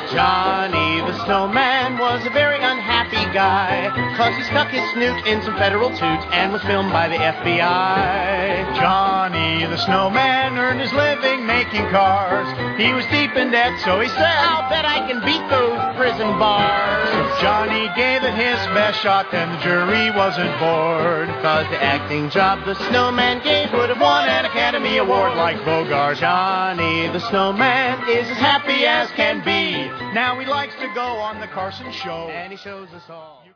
Johnny the Snowman was a very unhappy guy, 'cause he stuck his snoot in some federal toot and was filmed by the FBI. Johnny the Snowman earned his living making cars. He was deep in debt, so he said, I'll bet I can beat those prison bars. So Johnny gave it his best shot, and the jury wasn't bored. 'Cause the acting job the Snowman gave would have won an Academy Award like Bogart. Johnny the Snowman is as happy as can be. Now he likes to go on the Carson Show, and he shows us all.